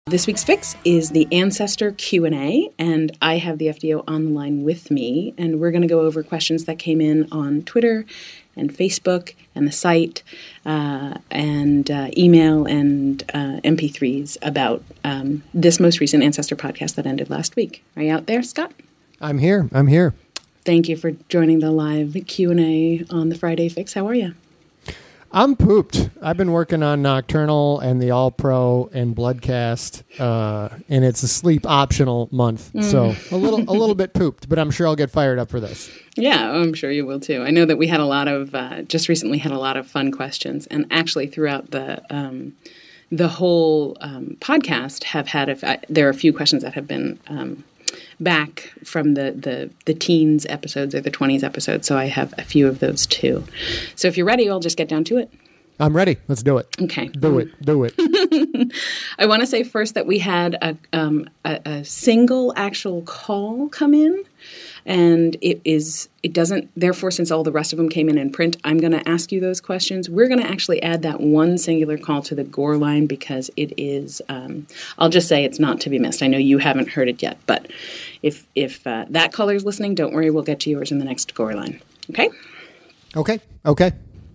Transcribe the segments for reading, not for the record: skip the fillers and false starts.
This week's fix is the Ancestor Q&A, and I have the FDO on the line with me, and we're going to go over questions that came in on Twitter and Facebook and the site and email and MP3s about this most recent Ancestor podcast that ended last week. Are you out there, Scott? I'm here. Thank you for joining the live Q&A on the Friday Fix. How are you? I'm pooped. I've been working on Nocturnal and the All Pro and Bloodcast, and it's a sleep optional month, so a little bit pooped. But I'm sure I'll get fired up for this. Yeah, I'm sure you will too. I know that we had a lot of just recently had a lot of fun questions, and actually throughout the whole podcast have had there are a few questions that have been back from the teens episodes or the 20s episodes, so I have a few of those too. So if you're ready, I'll just get down to it. I'm ready. Let's do it. Okay. Do it. I want to say first that we had a single actual call come in, and it doesn't, therefore, since all the rest of them came in print, I'm going to ask you those questions. We're going to actually add that one singular call to the Gore line because it is, I'll just say it's not to be missed. I know you haven't heard it yet, but if that caller's listening, don't worry, we'll get to yours in the next Gore line. Okay? Okay.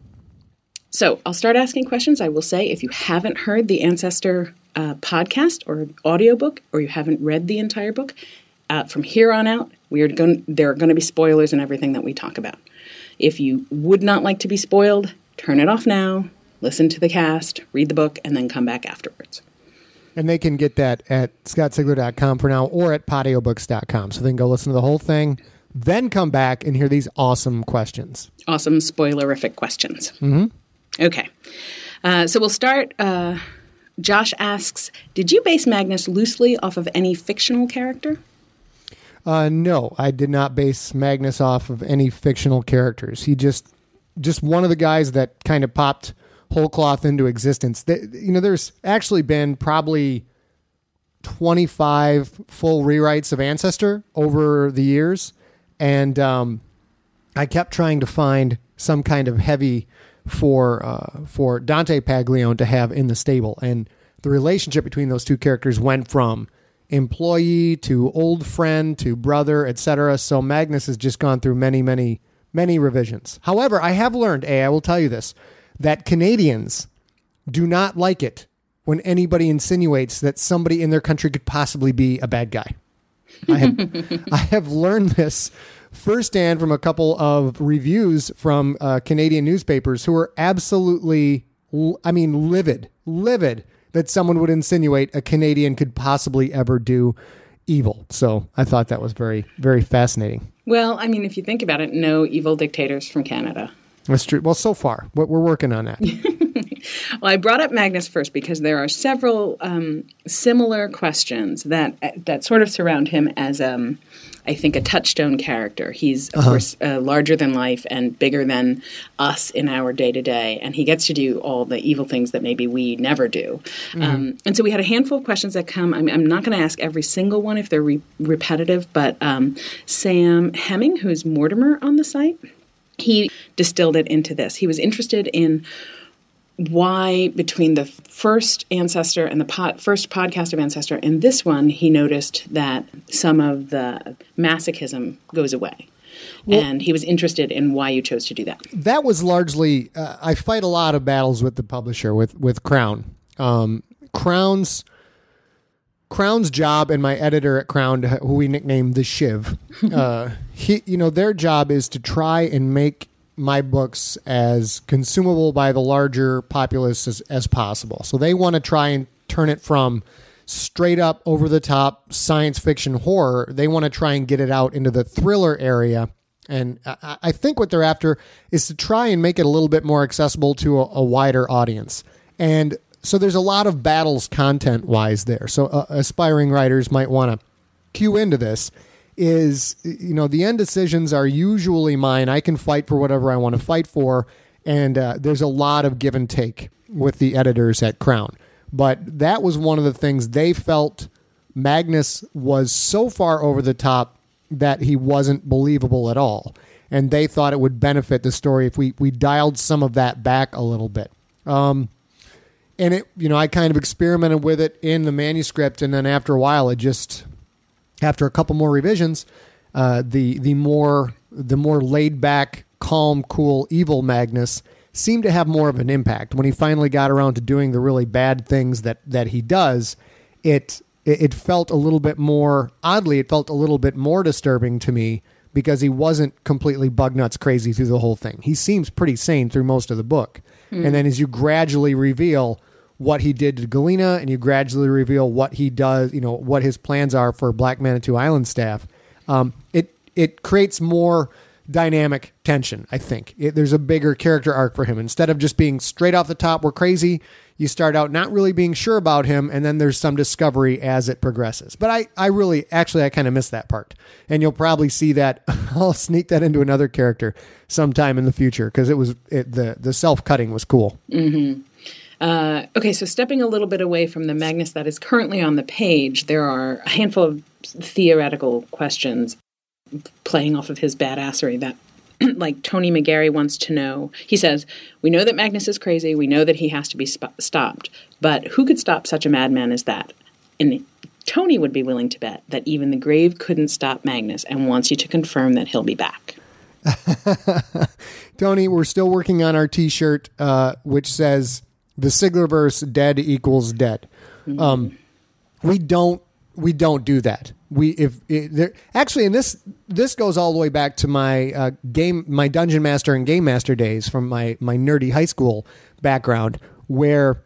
So I'll start asking questions. I will say if you haven't heard the Ancestor podcast or audiobook, or you haven't read the entire book, from here on out, there are going to be spoilers in everything that we talk about. If you would not like to be spoiled, turn it off now, listen to the cast, read the book, and then come back afterwards. And they can get that at scottsigler.com for now or at podiobooks.com. So they can go listen to the whole thing, then come back and hear these awesome questions. Awesome spoilerific questions. Mm-hmm. Okay. So we'll start. Josh asks, did you base Magnus loosely off of any fictional character? No, I did not base Magnus off of any fictional characters. He just one of the guys that kind of popped whole cloth into existence. There's actually been probably 25 full rewrites of Ancestor over the years, and I kept trying to find some kind of heavy for Dante Paglione to have in the stable, and the relationship between those two characters went from employee to old friend to brother, etc. So Magnus has just gone through many, many, many revisions. However, I have learned, I will tell you this, that Canadians do not like it when anybody insinuates that somebody in their country could possibly be a bad guy. I have learned this firsthand from a couple of reviews from Canadian newspapers who are absolutely, livid that someone would insinuate a Canadian could possibly ever do evil. So I thought that was very, very fascinating. Well, if you think about it, no evil dictators from Canada. That's true. Well, so far, we're working on that. Well, I brought up Magnus first because there are several similar questions that sort of surround him as, I think, a touchstone character. He's, of course, larger than life and bigger than us in our day-to-day, and he gets to do all the evil things that maybe we never do. Mm-hmm. And so we had a handful of questions that come. I'm not going to ask every single one if they're repetitive, but Sam Hemming, who's Mortimer on the site, he distilled it into this. He was interested in why between the first Ancestor and the first podcast of Ancestor and this one, he noticed that some of the masochism goes away. Well, and he was interested in why you chose to do that. That was largely, I fight a lot of battles with the publisher, with Crown. Crown's job, and my editor at Crown, who we nicknamed the Shiv, their job is to try and make my books as consumable by the larger populace as possible. So they want to try and turn it from straight up over the top science fiction horror. They want to try and get it out into the thriller area. And I think what they're after is to try and make it a little bit more accessible to a wider audience. And so there's a lot of battles content-wise there. So aspiring writers might want to cue into this. The end decisions are usually mine. I can fight for whatever I want to fight for. And there's a lot of give and take with the editors at Crown. But that was one of the things they felt Magnus was so far over the top that he wasn't believable at all. And they thought it would benefit the story if we dialed some of that back a little bit. And it, I kind of experimented with it in the manuscript, and then after a while, after a couple more revisions, the more laid back, calm, cool, evil Magnus seemed to have more of an impact. When he finally got around to doing the really bad things that he does, it felt a little bit more, oddly, it felt a little bit more disturbing to me because he wasn't completely bug nuts crazy through the whole thing. He seems pretty sane through most of the book. And then as you gradually reveal what he did to Galena, and you gradually reveal what he does, what his plans are for Black Manitou Island staff, it creates more dynamic tension, I think. There's a bigger character arc for him. Instead of just being straight off the top, we're crazy, you start out not really being sure about him, and then there's some discovery as it progresses. But I kind of miss that part. And you'll probably see that. I'll sneak that into another character sometime in the future, because the self-cutting was cool. Mm-hmm. Okay, so stepping a little bit away from the Magnus that is currently on the page, there are a handful of theoretical questions playing off of his badassery that, like Tony McGarry wants to know. He says, we know that Magnus is crazy. We know that he has to be stopped. But who could stop such a madman as that? And Tony would be willing to bet that even the grave couldn't stop Magnus, and wants you to confirm that he'll be back. Tony, we're still working on our T-shirt, which says the Siglerverse dead equals dead. Mm-hmm. We don't do that. Actually, and this goes all the way back to my my Dungeon Master and Game Master days from my nerdy high school background, where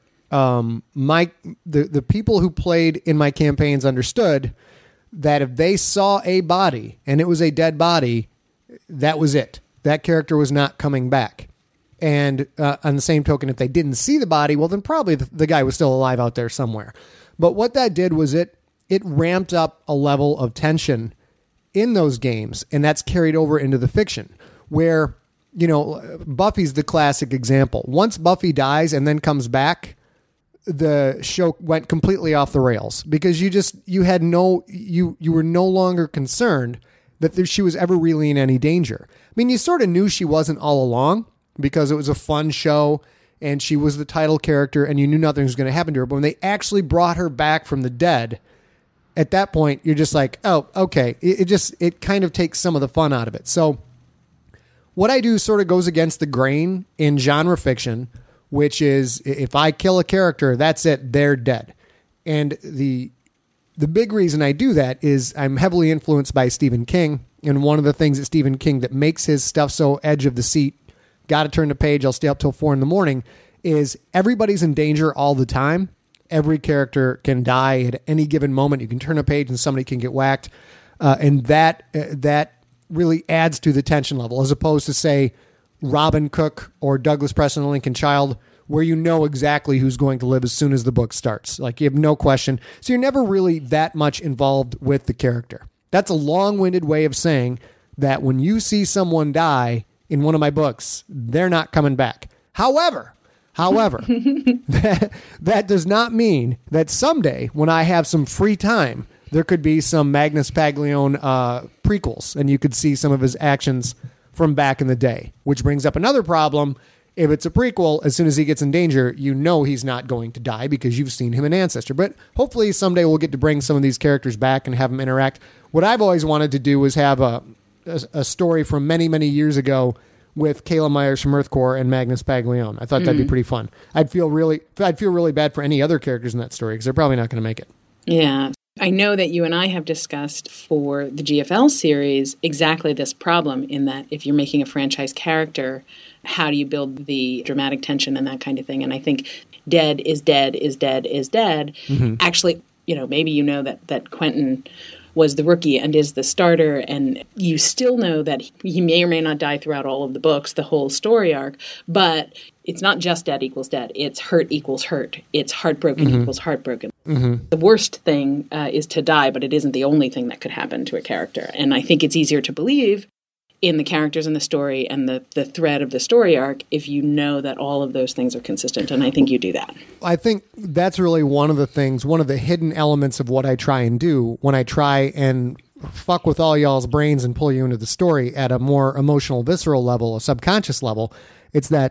the people who played in my campaigns understood that if they saw a body and it was a dead body, that was it. That character was not coming back. And on the same token, if they didn't see the body, well, then probably the guy was still alive out there somewhere. But what that did was it ramped up a level of tension in those games, and that's carried over into the fiction, where, Buffy's the classic example. Once Buffy dies and then comes back, the show went completely off the rails, because you were no longer concerned that she was ever really in any danger. I mean, you sort of knew she wasn't all along, because it was a fun show and she was the title character and you knew nothing was going to happen to her. But when they actually brought her back from the dead, at that point, you're just like, oh, okay. It kind of takes some of the fun out of it. So what I do sort of goes against the grain in genre fiction, which is if I kill a character, that's it. They're dead. And the big reason I do that is I'm heavily influenced by Stephen King. And one of the things that Stephen King that makes his stuff so edge of the seat, got to turn the page, I'll stay up till 4 a.m, is everybody's in danger all the time. Every character can die at any given moment. You can turn a page and somebody can get whacked. And that really adds to the tension level, as opposed to, say, Robin Cook or Douglas Preston and Lincoln Child, where you know exactly who's going to live as soon as the book starts. Like, you have no question. So you're never really that much involved with the character. That's a long-winded way of saying that when you see someone die in one of my books, they're not coming back. However, that does not mean that someday when I have some free time, there could be some Magnus Paglione prequels, and you could see some of his actions from back in the day, which brings up another problem. If it's a prequel, as soon as he gets in danger, you know he's not going to die because you've seen him in Ancestor. But hopefully someday we'll get to bring some of these characters back and have them interact. What I've always wanted to do was have a story from many, many years ago with Kayla Myers from EarthCore and Magnus Paglione. I thought that'd be pretty fun. I'd feel really bad for any other characters in that story because they're probably not going to make it. Yeah. I know that you and I have discussed for the GFL series exactly this problem, in that if you're making a franchise character, how do you build the dramatic tension and that kind of thing? And I think dead is dead is dead is dead. Mm-hmm. Actually, maybe that Quentin was the rookie and is the starter, and you still know that he may or may not die throughout all of the books, the whole story arc, but it's not just dead equals dead. It's hurt equals hurt. It's heartbroken equals heartbroken. Mm-hmm. The worst thing is to die, but it isn't the only thing that could happen to a character. And I think it's easier to believe in the characters in the story and the thread of the story arc if you know that all of those things are consistent, and I think you do that. I think that's really one of the hidden elements of what I try and do when I try and fuck with all y'all's brains and pull you into the story at a more emotional, visceral level, a subconscious level. It's that,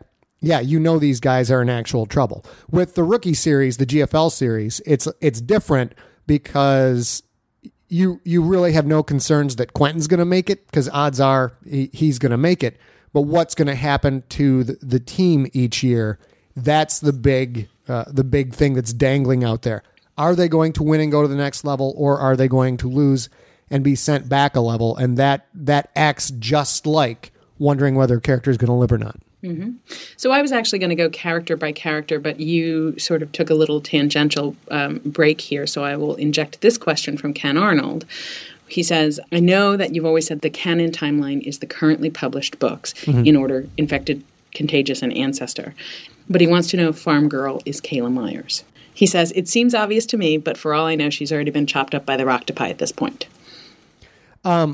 yeah, you know these guys are in actual trouble. With the rookie series, the GFL series, it's different because you really have no concerns that Quentin's going to make it, because odds are he's going to make it. But what's going to happen to the team each year? That's the big thing that's dangling out there. Are they going to win and go to the next level, or are they going to lose and be sent back a level? And that acts just like wondering whether a character is going to live or not. Mm-hmm. So I was actually going to go character by character, but you sort of took a little tangential break here, so I will inject this question from Ken Arnold. He says, I know that you've always said the canon timeline is the currently published books in order: Infected, Contagious, and Ancestor. But he wants to know if Farm Girl is Kayla Myers. He says, it seems obvious to me, but for all I know, she's already been chopped up by the Roctopi at this point. I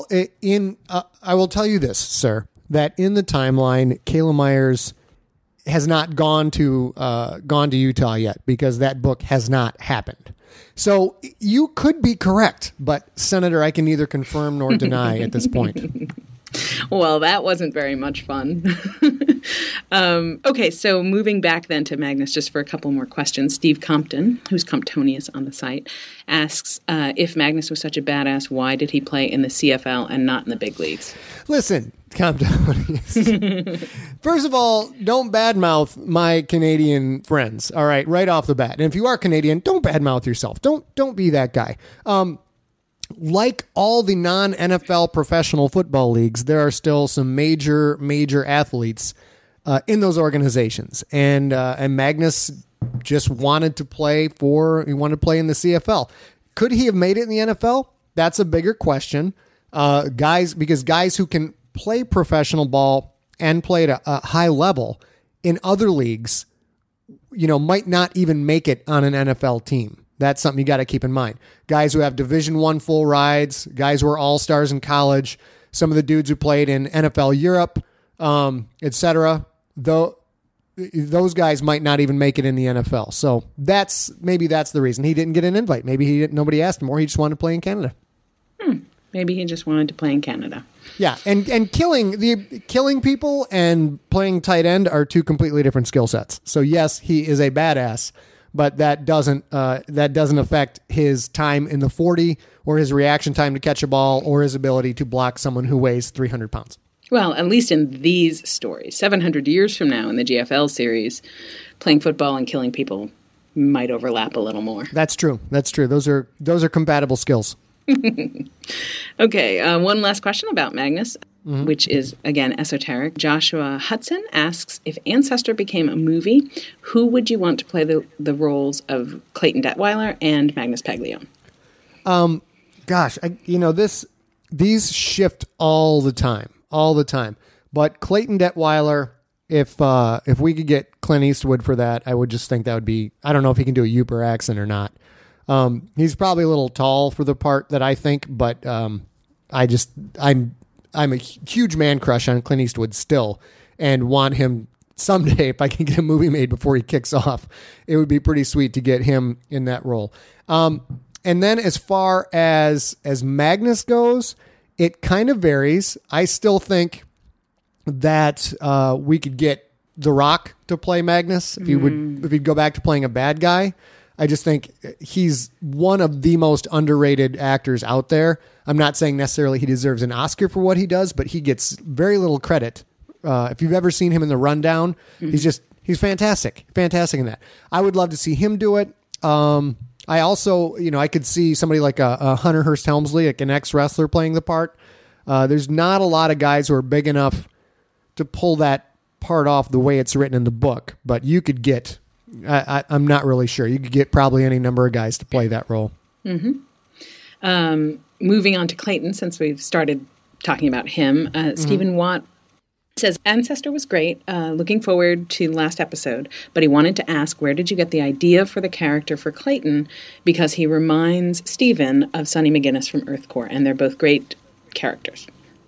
will tell you this, sir, that in the timeline, Kayla Myers has not gone to Utah yet, because that book has not happened. So you could be correct, but Senator, I can neither confirm nor deny at this point. Well, that wasn't very much fun. Okay, so moving back then to Magnus, just for a couple more questions. Steve Compton, who's Comptonius on the site, asks if Magnus was such a badass, why did he play in the CFL and not in the big leagues? Listen, Comptonius. First of all, don't badmouth my Canadian friends. All right, right off the bat. And if you are Canadian, don't badmouth yourself. Don't be that guy. Like all the non-NFL professional football leagues, there are still some major athletes in those organizations, and Magnus just wanted to play in the CFL. Could he have made it in the NFL? That's a bigger question. Because guys who can play professional ball and play at a high level in other leagues, might not even make it on an NFL team. That's something you got to keep in mind. Guys who have Division I full rides, guys who are all-stars in college, some of the dudes who played in NFL Europe, etc. Though those guys might not even make it in the NFL. So that's the reason he didn't get an invite. Maybe nobody asked him, or he just wanted to play in Canada. Maybe he just wanted to play in Canada. Yeah, and killing people and playing tight end are two completely different skill sets. So yes, he is a badass, but that doesn't affect his time in the 40 or his reaction time to catch a ball or his ability to block someone who weighs 300 pounds. Well, at least in these stories, 700 years from now in the GFL series, playing football and killing people might overlap a little more. That's true. Those are compatible skills. Okay, one last question about Magnus, which is, again, esoteric. Joshua Hudson asks, if Ancestor became a movie, who would you want to play the roles of Clayton Detweiler and Magnus Paglione? These shift all the time. But Clayton Detweiler, if we could get Clint Eastwood for that, I would just think that would be, I don't know if he can do a Uper accent or not. He's probably a little tall for the part that I think, but I'm a huge man crush on Clint Eastwood still, and want him someday, if I can get a movie made before he kicks off, it would be pretty sweet to get him in that role. And then as far as Magnus goes, it kind of varies. I still think that we could get The Rock to play Magnus if he'd go back to playing a bad guy. I just think he's one of the most underrated actors out there. I'm not saying necessarily he deserves an Oscar for what he does, but he gets very little credit. If you've ever seen him in The Rundown, he's fantastic. Fantastic in that. I would love to see him do it. I also, I could see somebody like a Hunter Hearst Helmsley, like an ex-wrestler, playing the part. There's not a lot of guys who are big enough to pull that part off the way it's written in the book, but you could get... I'm not really sure. You could get probably any number of guys to play that role. Moving on to Clayton, since we've started talking about him, Stephen Watt says, Ancestor was great. Looking forward to the last episode, but he wanted to ask, where did you get the idea for the character for Clayton? Because he reminds Stephen of Sonny McGinnis from EarthCore, and they're both great characters.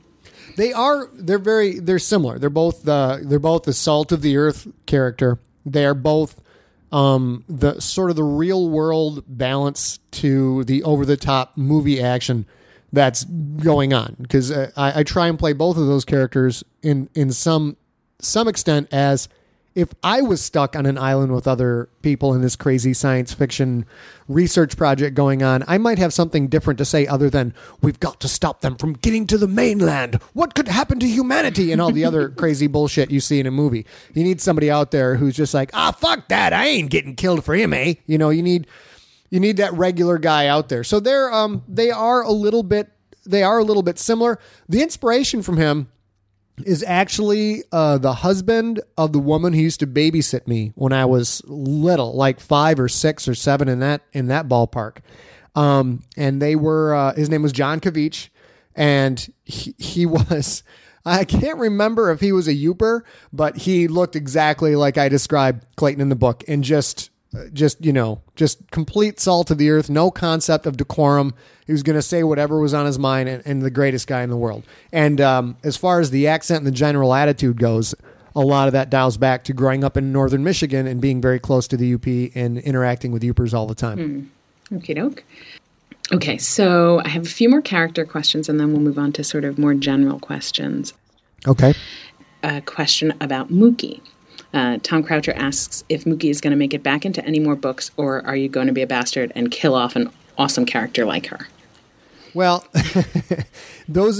They're similar. They're both the salt of the earth character. They are both the sort of the real world balance to the over the top movie action that's going on. Because I try and play both of those characters in some extent as if I was stuck on an island with other people in this crazy science fiction research project going on, I might have something different to say other than, we've got to stop them from getting to the mainland. What could happen to humanity? And all the other crazy bullshit you see in a movie. You need somebody out there who's just like, fuck that. I ain't getting killed for him, eh? You need that regular guy out there. So they are a little bit similar. The inspiration from him is actually the husband of the woman who used to babysit me when I was little, like 5 or 6 or 7 in that ballpark. And they were his name was John Kavich, and he was, I can't remember if he was a Youper, but he looked exactly like I described Clayton in the book, and just complete salt of the earth, no concept of decorum. He was going to say whatever was on his mind, and the greatest guy in the world. And as far as the accent and the general attitude goes, a lot of that dials back to growing up in northern Michigan and being very close to the UP and interacting with Youpers all the time. Okie doke. Okay, so I have a few more character questions, and then we'll move on to sort of more general questions. Okay. A question about Mookie. Tom Croucher asks if Mookie is going to make it back into any more books, or are you going to be a bastard and kill off an awesome character like her? Well, those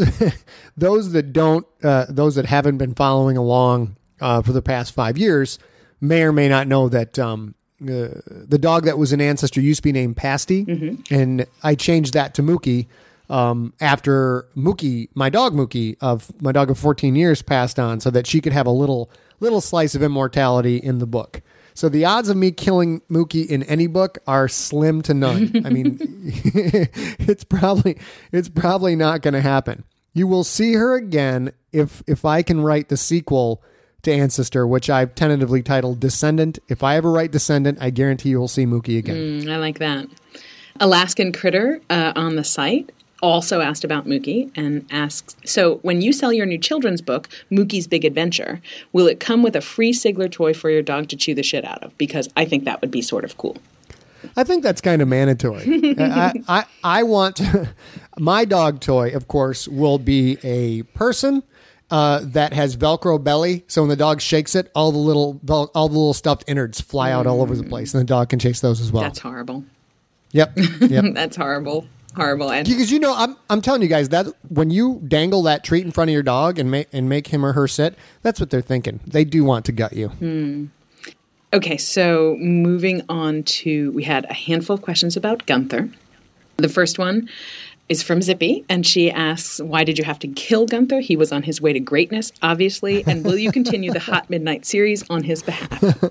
that haven't been following along for the past 5 years may or may not know that the dog that was an ancestor used to be named Pasty, and I changed that to Mookie after Mookie, my dog of 14 years, passed on, so that she could have a little slice of immortality in the book. So the odds of me killing Mookie in any book are slim to none. I mean, it's probably not going to happen. You will see her again if I can write the sequel to Ancestor, which I've tentatively titled Descendant. If I ever write Descendant, I guarantee you will see Mookie again. I like that. Alaskan Critter on the site also asked about Mookie and asks, so when you sell your new children's book, Mookie's Big Adventure, will it come with a free Sigler toy for your dog to chew the shit out of? Because I think that would be sort of cool. I think that's kind of mandatory. I want my dog toy, of course, will be a person that has Velcro belly. So when the dog shakes it, all the little stuffed innards fly out all over the place, and the dog can chase those as well. That's horrible. Yep. That's horrible. And because I'm telling you guys that when you dangle that treat in front of your dog and make him or her sit, that's what they're thinking. They do want to gut you. Okay, so moving on to, we had a handful of questions about Gunther. The first one is from Zippy, and she asks, why did you have to kill Gunther? He was on his way to greatness, obviously, and will you continue the Hot Midnight series on his behalf?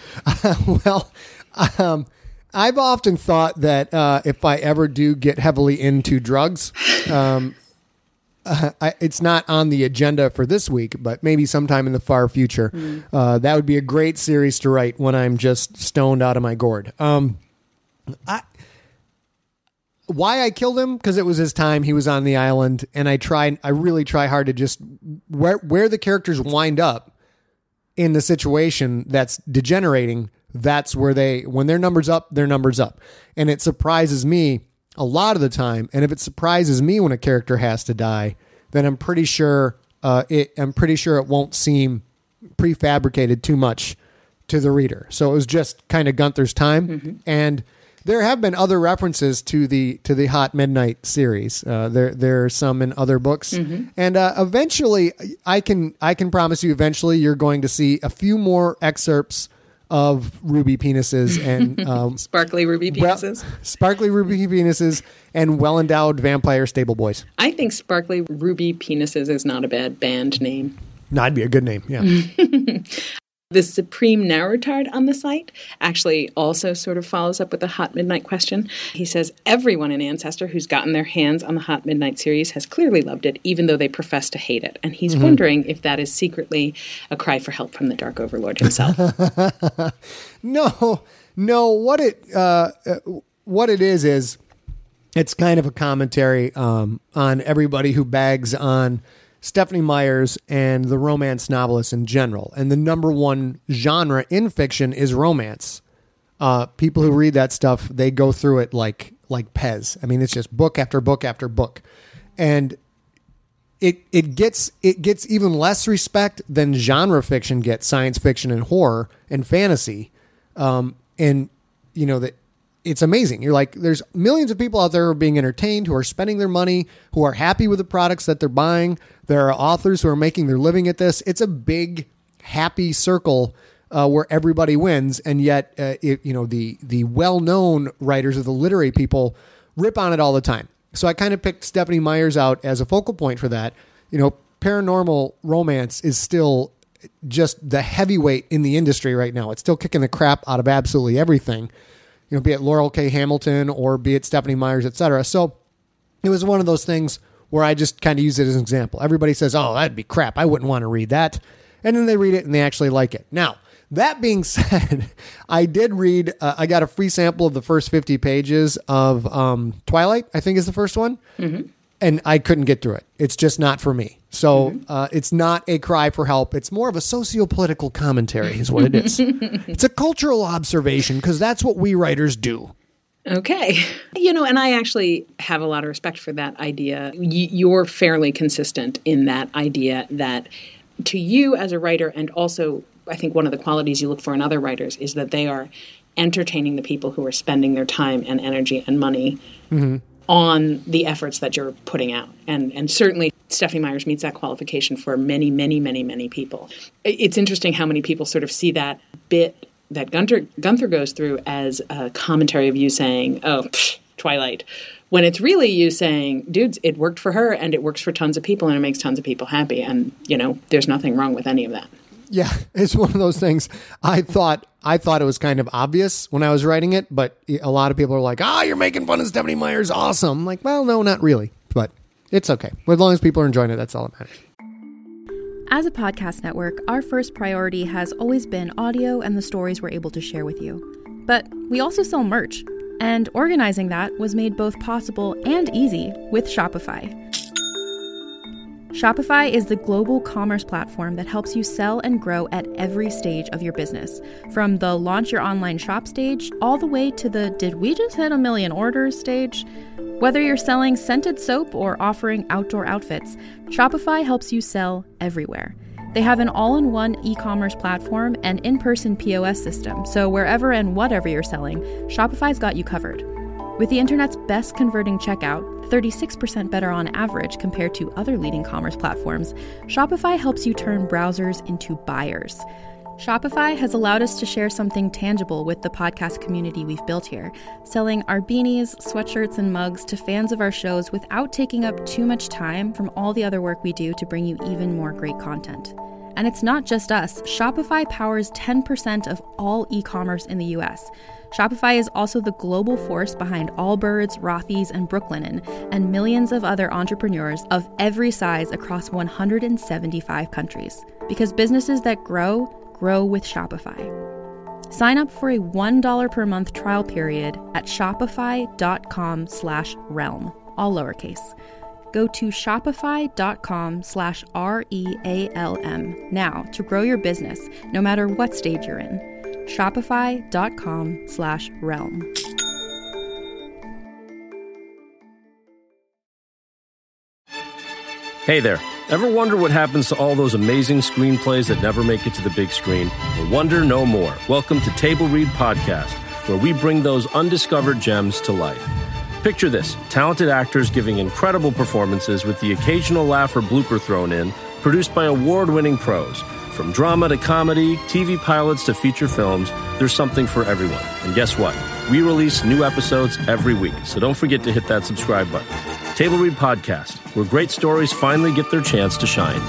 I've often thought that if I ever do get heavily into drugs, it's not on the agenda for this week, but maybe sometime in the far future. That would be a great series to write when I'm just stoned out of my gourd. Why I killed him? Because it was his time. He was on the island, and I really try hard to just where the characters wind up in the situation that's degenerating. That's where when their number's up, their number's up. And it surprises me a lot of the time. And if it surprises me when a character has to die, then I'm pretty sure it won't seem prefabricated too much to the reader. So it was just kind of Gunther's time. And there have been other references to the Hot Midnight series. There are some in other books. And eventually I can promise you eventually you're going to see a few more excerpts of ruby penises and sparkly ruby penises, and well-endowed vampire stable boys. I think Sparkly Ruby Penises is not a bad band name. No, it'd be a good name. Yeah. The Supreme Narrowtard on the site actually also sort of follows up with the Hot Midnight question. He says, everyone in Ancestor who's gotten their hands on the Hot Midnight series has clearly loved it, even though they profess to hate it. And he's wondering if that is secretly a cry for help from the Dark Overlord himself. No. What it is it's kind of a commentary on everybody who bags on Stephanie Myers and the romance novelists in general. And the number one genre in fiction is romance. People who read that stuff, they go through it like Pez. I mean, it's just book after book after book. And it gets even less respect than genre fiction gets, science fiction and horror and fantasy. And you know that it's amazing. You're like, there's millions of people out there who are being entertained, who are spending their money, who are happy with the products that they're buying. There are authors who are making their living at this. It's a big, happy circle where everybody wins. And yet, the well-known writers or the literary people rip on it all the time. So I kind of picked Stephenie Meyers out as a focal point for that. You know, paranormal romance is still just the heavyweight in the industry right now. It's still kicking the crap out of absolutely everything. You know, be it Laurell K. Hamilton or be it Stephenie Meyers, etc. So it was one of those things where I just kind of use it as an example. Everybody says, oh, that'd be crap. I wouldn't want to read that. And then they read it and they actually like it. Now, that being said, I did read, I got a free sample of the first 50 pages of Twilight, I think is the first one. Mm-hmm. And I couldn't get through it. It's just not for me. So it's not a cry for help. It's more of a socio-political commentary is what it is. It's a cultural observation because that's what we writers do. Okay. You know, and I actually have a lot of respect for that idea. You're fairly consistent in that idea that to you as a writer, and also I think one of the qualities you look for in other writers is that they are entertaining the people who are spending their time and energy and money on the efforts that you're putting out. And certainly Stephenie Meyers meets that qualification for many, many, many, many people. It's interesting how many people sort of see that bit that Gunther goes through as a commentary of you saying, oh, Twilight, when it's really you saying, dudes, it worked for her and it works for tons of people and it makes tons of people happy. And, you know, there's nothing wrong with any of that. Yeah, it's one of those things. I thought it was kind of obvious when I was writing it, but a lot of people are like, you're making fun of Stephenie Meyers. Awesome. I'm like, well, no, not really, but it's okay. As long as people are enjoying it, that's all that matters. As a podcast network, our first priority has always been audio and the stories we're able to share with you. But we also sell merch, and organizing that was made both possible and easy with Shopify. Shopify is the global commerce platform that helps you sell and grow at every stage of your business. From the launch your online shop stage, all the way to the did we just hit 1 million orders stage? Whether you're selling scented soap or offering outdoor outfits, Shopify helps you sell everywhere. They have an all-in-one e-commerce platform and in-person POS system, so wherever and whatever you're selling, Shopify's got you covered. With the internet's best converting checkout, 36% better on average compared to other leading commerce platforms, Shopify helps you turn browsers into buyers. Shopify has allowed us to share something tangible with the podcast community we've built here, selling our beanies, sweatshirts, and mugs to fans of our shows without taking up too much time from all the other work we do to bring you even more great content. And it's not just us. Shopify powers 10% of all e-commerce in the US. Shopify is also the global force behind Allbirds, Rothy's, and Brooklinen, and millions of other entrepreneurs of every size across 175 countries. Because businesses that grow with Shopify. Sign up for a $1 per month trial period at shopify.com/realm, all lowercase. Go to shopify.com/REALM now to grow your business, no matter what stage you're in. Shopify.com/realm. Hey there. Ever wonder what happens to all those amazing screenplays that never make it to the big screen? Well, wonder no more. Welcome to Table Read Podcast, where we bring those undiscovered gems to life. Picture this, talented actors giving incredible performances with the occasional laugh or blooper thrown in, produced by award-winning pros. From drama to comedy, TV pilots to feature films, there's something for everyone. And guess what? We release new episodes every week, so don't forget to hit that subscribe button. Table Read Podcast, where great stories finally get their chance to shine.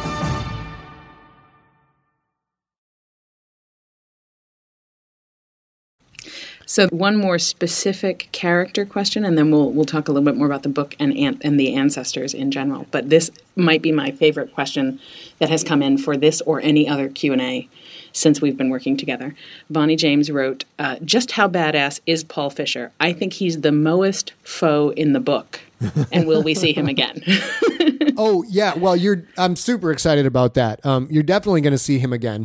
So one more specific character question, and then we'll talk a little bit more about the book and the ancestors in general. But this might be my favorite question that has come in for this or any other Q&A since we've been working together. Bonnie James wrote, just how badass is Paul Fisher? I think he's the Moist foe in the book. And will we see him again? Oh, yeah. Well, I'm super excited about that. You're definitely going to see him again.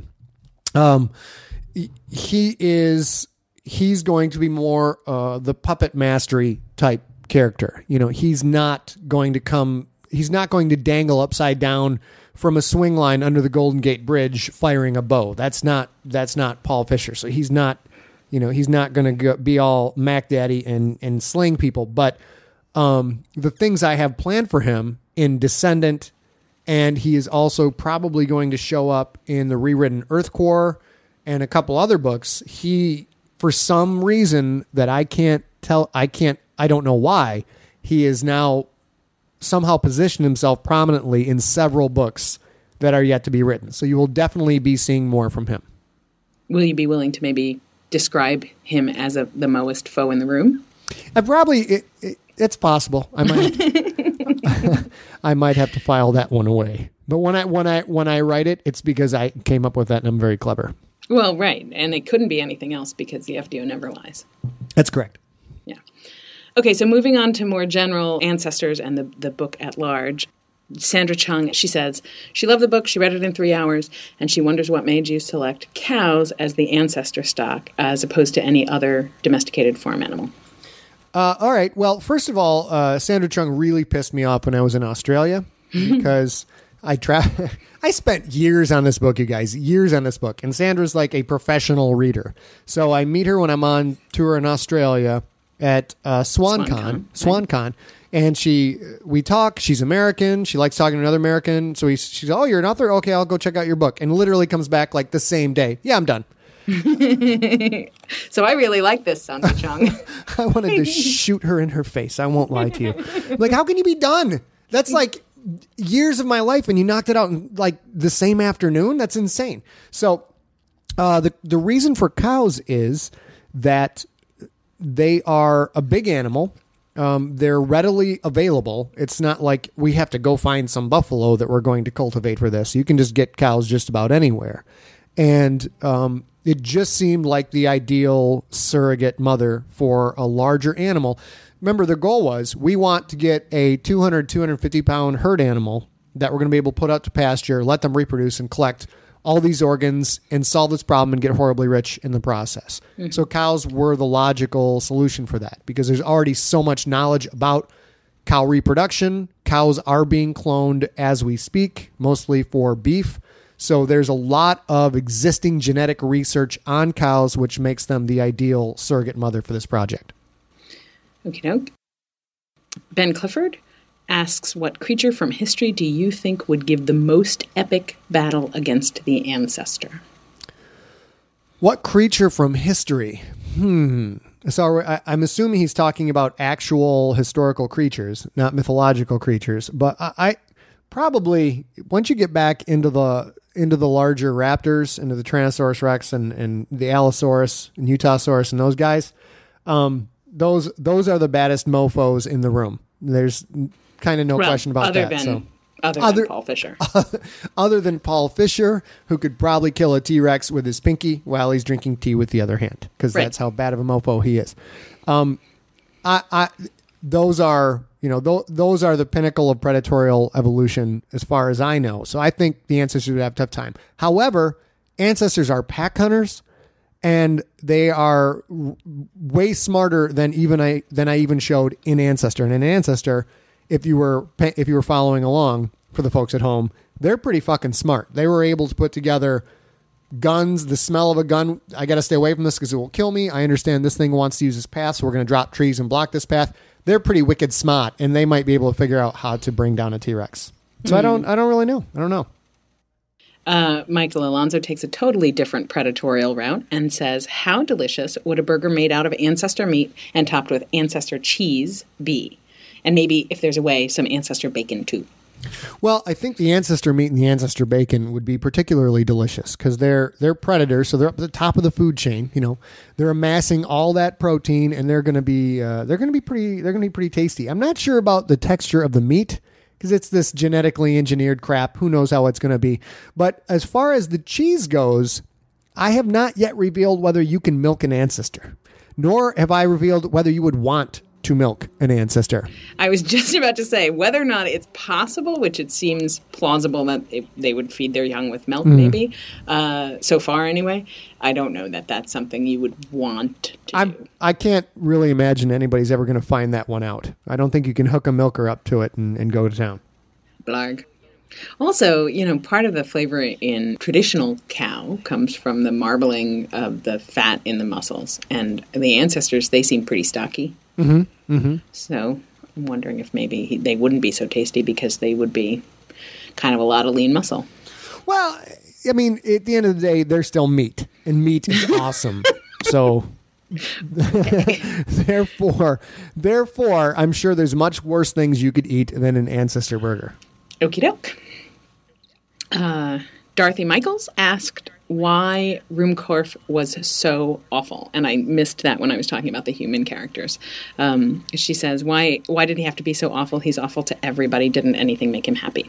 He's going to be more the puppet mastery type character. You know, he's not going to come he's not going to dangle upside down from a swing line under the Golden Gate Bridge firing a bow. That's not Paul Fisher. So he's not, he's not going to be all Mac Daddy and slaying people. But the things I have planned for him in Descendant, and he is also probably going to show up in the rewritten Earth Core and a couple other books. He, for some reason that I don't know why, he is now somehow positioned himself prominently in several books that are yet to be written. So you will definitely be seeing more from him. Will you be willing to maybe describe him as the Moist foe in the room? It's possible. I might I might have to file that one away. But when I write it, it's because I came up with that and I'm very clever. Well, right. And it couldn't be anything else because the FDO never lies. That's correct. Yeah. Okay, so moving on to more general ancestors and the book at large. Sandra Chung, she says, she loved the book, she read it in 3 hours, and she wonders what made you select cows as the ancestor stock as opposed to any other domesticated farm animal. All right. Well, first of all, Sandra Chung really pissed me off when I was in Australia because I spent years on this book, you guys, years on this book. And Sandra's like a professional reader. So I meet her when I'm on tour in Australia at SwanCon. And we talk. She's American. She likes talking to another American. So she's, oh, you're an author? Okay, I'll go check out your book. And literally comes back like the same day. Yeah, I'm done. So I really like this, Sandra Chung. I wanted to shoot her in her face. I won't lie to you. Like, how can you be done? That's like years of my life, and you knocked it out in like the same afternoon. That's insane. So the reason for cows is that they are a big animal. They're readily available. It's not like we have to go find some buffalo that we're going to cultivate for this. You can just get cows just about anywhere. And it just seemed like the ideal surrogate mother for a larger animal. Remember, the goal was we want to get a 200, 250 pound herd animal that we're going to be able to put out to pasture, let them reproduce and collect all these organs and solve this problem and get horribly rich in the process. Mm-hmm. So cows were the logical solution for that because there's already so much knowledge about cow reproduction. Cows are being cloned as we speak, mostly for beef. So there's a lot of existing genetic research on cows, which makes them the ideal surrogate mother for this project. Okey-doke. Ben Clifford asks, what creature from history do you think would give the most epic battle against the ancestor? What creature from history? So I'm assuming he's talking about actual historical creatures, not mythological creatures. But I probably, once you get back into the larger raptors, into the Tyrannosaurus Rex and the Allosaurus and Utasaurus and those guys, those are the baddest mofos in the room. There's kind of no question about that. Other than Paul Fisher. Other than Paul Fisher, who could probably kill a T-Rex with his pinky while he's drinking tea with the other hand, because that's how bad of a mofo he is. Those are the pinnacle of predatorial evolution as far as I know. So I think the ancestors would have a tough time. However, ancestors are pack hunters, and they are way smarter than I even showed in Ancestor. And in Ancestor, if you were following along for the folks at home, they're pretty fucking smart. They were able to put together guns, the smell of a gun. I got to stay away from this because it will kill me. I understand this thing wants to use this path, so we're going to drop trees and block this path. They're pretty wicked smart, and they might be able to figure out how to bring down a T-Rex. So I don't really know. I don't know. Michael Alonso takes a totally different predatorial route and says, how delicious would a burger made out of ancestor meat and topped with ancestor cheese be? And maybe, if there's a way, some ancestor bacon too. Well, I think the ancestor meat and the ancestor bacon would be particularly delicious because they're predators, so they're up at the top of the food chain. You know, they're amassing all that protein, and they're going to be pretty tasty. I'm not sure about the texture of the meat because it's this genetically engineered crap. Who knows how it's going to be? But as far as the cheese goes, I have not yet revealed whether you can milk an ancestor, nor have I revealed whether you would want to milk an ancestor. I was just about to say whether or not it's possible, which it seems plausible that they would feed their young with milk, maybe. So far, anyway, I don't know that that's something you would want to do. I can't really imagine anybody's ever going to find that one out. I don't think you can hook a milker up to it and go to town. Blarg. Also, part of the flavor in traditional cow comes from the marbling of the fat in the muscles. And the ancestors, they seem pretty stocky. Mm-hmm. Mm-hmm. So I'm wondering if maybe they wouldn't be so tasty because they would be kind of a lot of lean muscle. Well, I mean, at the end of the day, they're still meat, and meat is awesome. So, therefore, I'm sure there's much worse things you could eat than an ancestor burger. Okie doke. Dorothy Michaels asked why Ruhmkorff was so awful, and I missed that when I was talking about the human characters. She says, why did he have to be so awful? He's awful to everybody. Didn't anything make him happy?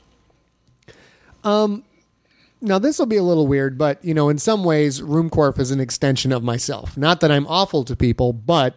Now, this will be a little weird, but, in some ways, Ruhmkorff is an extension of myself. Not that I'm awful to people, but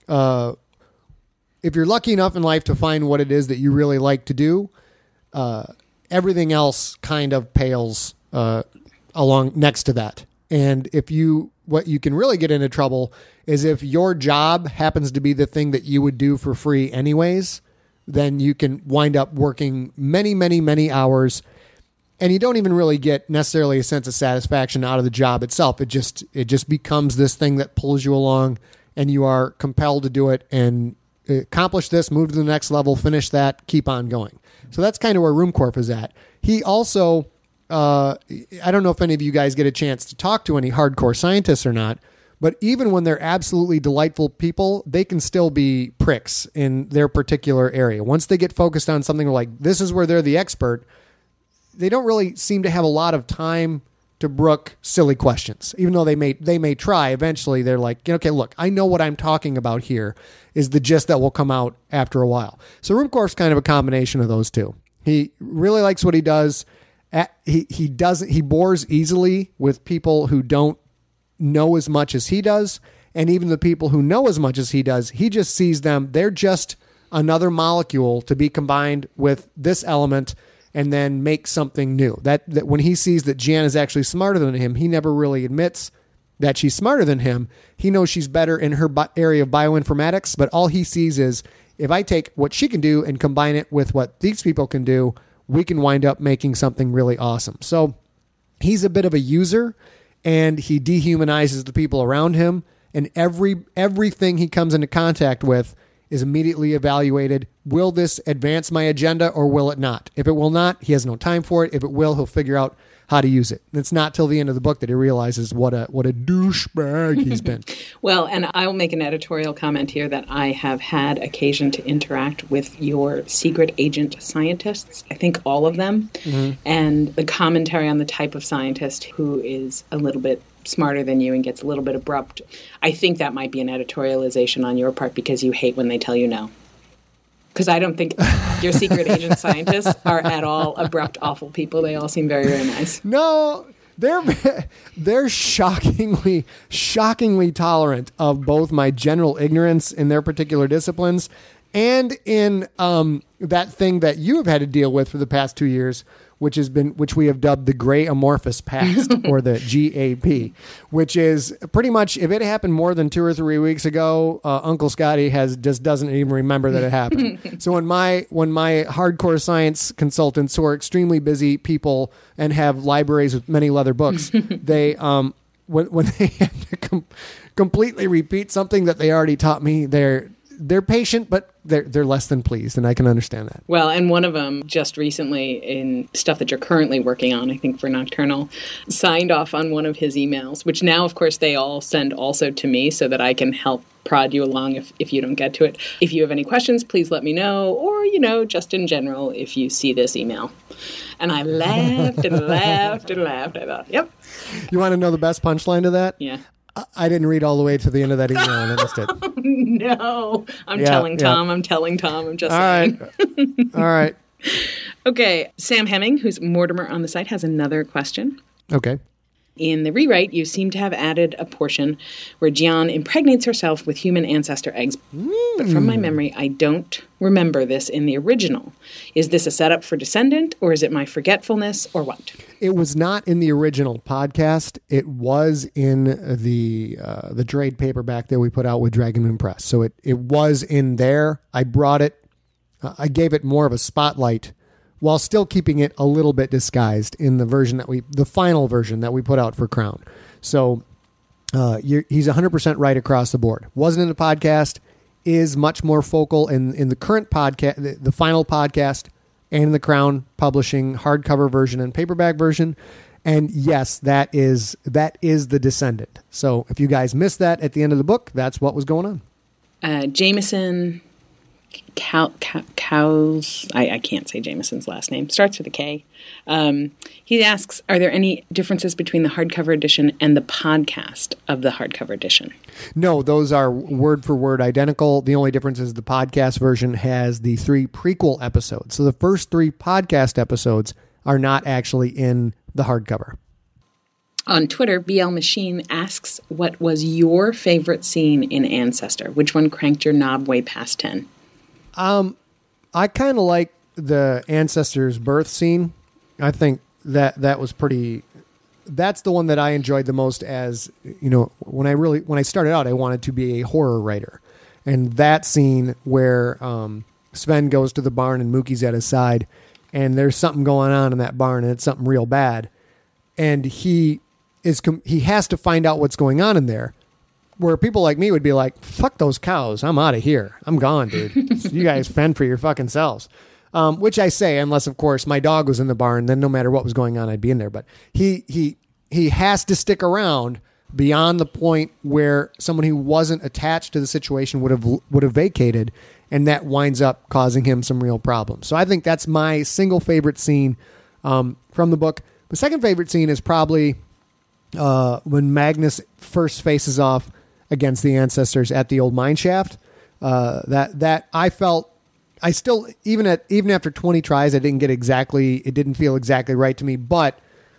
if you're lucky enough in life to find what it is that you really like to do, everything else kind of pales along next to that. And what you can really get into trouble is if your job happens to be the thing that you would do for free anyways, then you can wind up working many, many, many hours. And you don't even really get necessarily a sense of satisfaction out of the job itself. It just becomes this thing that pulls you along, and you are compelled to do it and accomplish this, move to the next level, finish that, keep on going. So that's kind of where Ruhmkorff is at. He also, I don't know if any of you guys get a chance to talk to any hardcore scientists or not, but even when they're absolutely delightful people, they can still be pricks in their particular area. Once they get focused on something like this is where they're the expert, they don't really seem to have a lot of time to brook silly questions, even though they may try. Eventually, they're like, okay, look, I know what I'm talking about here is the gist that will come out after a while. So Ruhmkorff's kind of a combination of those two. He really likes what he does. He bores easily with people who don't know as much as he does, and even the people who know as much as he does, he just sees them. They're just another molecule to be combined with this element and then make something new. That when he sees that Jan is actually smarter than him, he never really admits that she's smarter than him. He knows she's better in her area of bioinformatics, but all he sees is, if I take what she can do and combine it with what these people can do, we can wind up making something really awesome. So he's a bit of a user, and he dehumanizes the people around him, and everything he comes into contact with is immediately evaluated. Will this advance my agenda or will it not? If it will not, he has no time for it. If it will, he'll figure out how to use it. And it's not till the end of the book that he realizes what a douchebag he's been. Well, and I will make an editorial comment here that I have had occasion to interact with your secret agent scientists, I think all of them, and the commentary on the type of scientist who is a little bit smarter than you and gets a little bit abrupt. I think that might be an editorialization on your part because you hate when they tell you no. Because I don't think your secret agent scientists are at all abrupt, awful people. They all seem very, very nice. No, they're shockingly tolerant of both my general ignorance in their particular disciplines and in that thing that you have had to deal with for the past 2 years, which we have dubbed the gray amorphous past, or the GAP, which is pretty much, if it happened more than 2 or 3 weeks ago, Uncle Scotty just doesn't even remember that it happened. So when my hardcore science consultants, who are extremely busy people and have libraries with many leather books, they when they have to completely repeat something that they already taught me, they're patient, but they're less than pleased, and I can understand that. Well, and one of them just recently, in stuff that you're currently working on, I think for Nocturnal, signed off on one of his emails, which now, of course, they all send also to me so that I can help prod you along if you don't get to it. If you have any questions, please let me know, or, just in general, if you see this email. And I laughed and laughed and laughed. I thought, yep. You want to know the best punchline to that? Yeah. I didn't read all the way to the end of that email, and I missed it. No. I'm telling Tom. I'm just saying. All right. Okay. Sam Hemming, who's Mortimer on the site, has another question. Okay. In the rewrite, you seem to have added a portion where Gian impregnates herself with human ancestor eggs. But from my memory, I don't remember this in the original. Is this a setup for Descendant, or is it my forgetfulness, or what? It was not in the original podcast. It was in the trade paperback that we put out with Dragon Moon Press. So it was in there. I brought it. I gave it more of a spotlight while still keeping it a little bit disguised in the final version that we put out for Crown. So he's 100% right across the board. Wasn't in the podcast, is much more focal in the current podcast, the final podcast, and in the Crown Publishing hardcover version and paperback version. And yes, that is the Descendant. So if you guys missed that at the end of the book, that's what was going on. Jameson Cowles, I can't say Jameson's last name, starts with a K. He asks, are there any differences between the hardcover edition and the podcast of the hardcover edition? No, those are word for word identical. The only difference is the podcast version has the 3 prequel episodes. So the first 3 podcast episodes are not actually in the hardcover. On Twitter, BL Machine asks, what was your favorite scene in Ancestor? Which one cranked your knob way past 10? I kind of like the Ancestor's birth scene. I think that was pretty. That's the one that I enjoyed the most. As you know, when I started out, I wanted to be a horror writer, and that scene where Sven goes to the barn and Mookie's at his side, and there's something going on in that barn, and it's something real bad, and he has to find out what's going on in there. Where people like me would be like, fuck those cows. I'm out of here. I'm gone, dude. You guys fend for your fucking selves. Which I say, unless, of course, my dog was in the barn, then no matter what was going on, I'd be in there. But he has to stick around beyond the point where someone who wasn't attached to the situation would have vacated, and that winds up causing him some real problems. So I think that's my single favorite scene from the book. The second favorite scene is probably when Magnus first faces off against the Ancestors at the old mine shaft. That I felt, I still, even after 20 tries, it didn't feel exactly right to me. But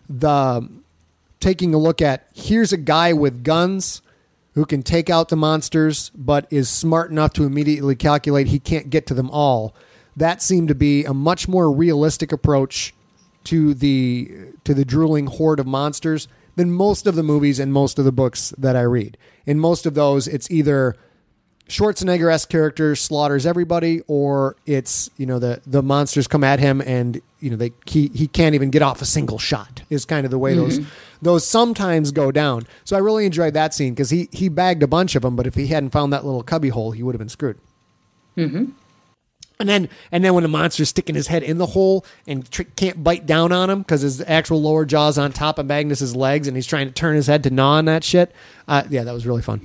taking a look at, here's a guy with guns who can take out the monsters, but is smart enough to immediately calculate he can't get to them all. That seemed to be a much more realistic approach to the drooling horde of monsters than most of the movies and most of the books that I read. In most of those, it's either Schwarzenegger-esque character slaughters everybody, or it's, the monsters come at him and, he can't even get off a single shot, is kind of the way those sometimes go down. So I really enjoyed that scene because he bagged a bunch of them, but if he hadn't found that little cubby hole, he would have been screwed. Mm-hmm. And then when the monster's sticking his head in the hole and can't bite down on him because his actual lower jaw's on top of Magnus's legs and he's trying to turn his head to gnaw on that shit. Yeah, that was really fun.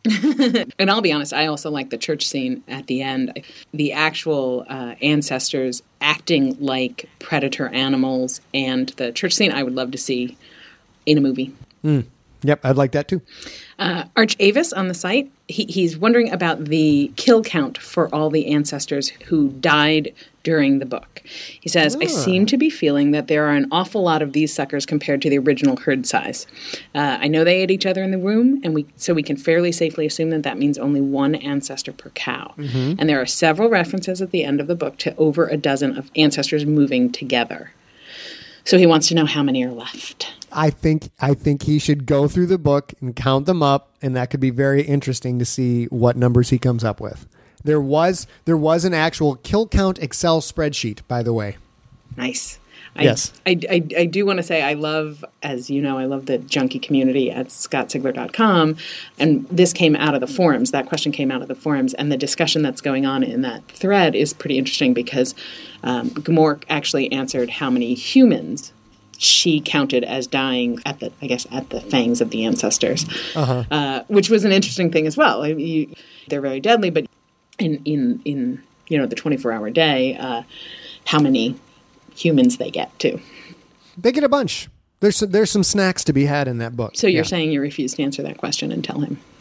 And I'll be honest, I also like the church scene at the end. The actual ancestors acting like predator animals, and the church scene I would love to see in a movie. Yep, I'd like that too. Arch Avis on the site, he's wondering about the kill count for all the ancestors who died during the book. He says, I seem to be feeling that there are an awful lot of these suckers compared to the original herd size. I know they ate each other in the room, and we can fairly safely assume that means only one ancestor per cow. Mm-hmm. And there are several references at the end of the book to over a dozen of ancestors moving together. So he wants to know how many are left. I think he should go through the book and count them up, and that could be very interesting to see what numbers he comes up with. There was an actual kill count Excel spreadsheet, by the way. Nice. Yes. I do want to say I love, as you know, I love the junkie community at scottsigler.com, and this came out of the forums. That question came out of the forums, and the discussion that's going on in that thread is pretty interesting because Gamork actually answered how many humans she counted as dying at the fangs of the ancestors, which was an interesting thing as well. They're very deadly, but in the 24-hour day, how many humans they get too? They get a bunch. There's some snacks to be had in that book. So you're saying you refuse to answer that question and tell him?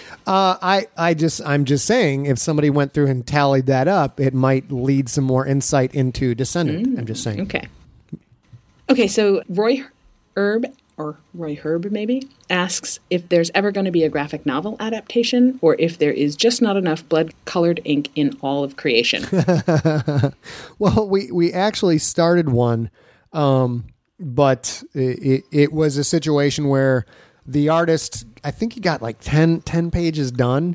I'm just saying, if somebody went through and tallied that up, it might lead some more insight into Descendant. I'm just saying. Okay, so Roy Herb maybe, asks if there's ever going to be a graphic novel adaptation or if there is just not enough blood-colored ink in all of creation. Well, we actually started one, but it was a situation where the artist, I think he got like 10 pages done,